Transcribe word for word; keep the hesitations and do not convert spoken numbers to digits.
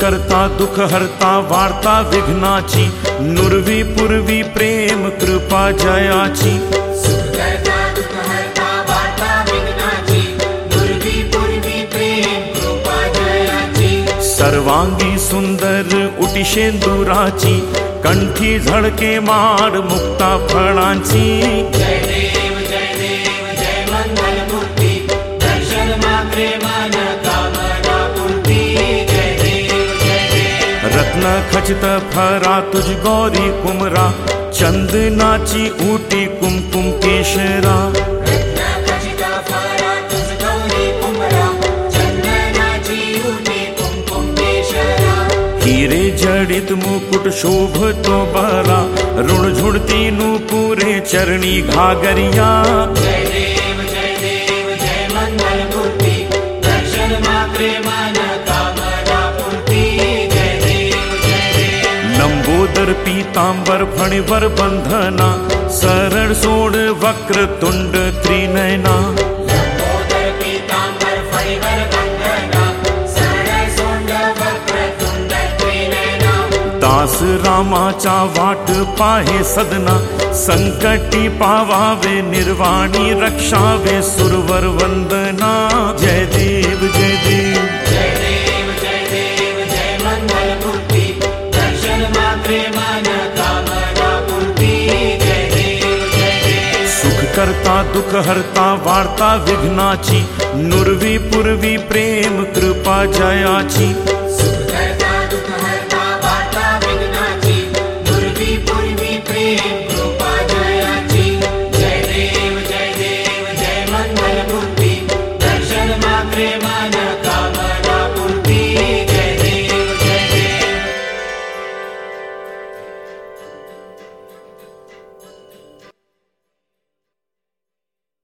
करता दुख हरता वार्ता विघ्नाची, नुरवी पूर्वी प्रेम कृपा जयाची। सर्वांगी सुंदर उटिशेंदुराची, कंठी झळके माड मुक्ता फळांची। जय देव जय देव जय मंगल मूर्ती, दर्शन मात्रे मन कामना पूर्ती। जय देव जय देव रत्न खचित फरा तुझ गौरी कुमरा, चंदनाची ऊटी कुमकुम केशरा। हीरे जडित मुकुट शोभतो बरा, ऋण झुड़ती नूपुरे चरणी घागरिया। जय देव जय देव जय मंगल मूर्ती, दर्शन मात्रे मन कामना पूर्ती। जय देव जय देव लंबोदर पीतांबर फणिवर बंधना, शरण सोड वक्र तुंड त्रिनयना। लंबोदर पीतांबर फणिवर बंधना, शरण सोड वक्र तुंड त्रिनयना। दास रामाचा वाट पाहे सदना, संकटी पावावे निर्वाणी रक्षावे सुरवर वंदना। जय देव जय देव जय देव जय देव जय मंगल मूर्ती, दर्शन मात्रे मन कामना पूर्ती। जय देव जय देव सुख करता दुख हरता वार्ता विघ्नाची, नुरवी पूर्वी प्रेम कृपा जयाची। सुख करता दुख हरता वार्ता विघ्नाची, नुरवी पूर्वी प्रेम कृपा जयाची। जय देव जय देव जय मंगल मूर्ती, दर्शन मात्रे मन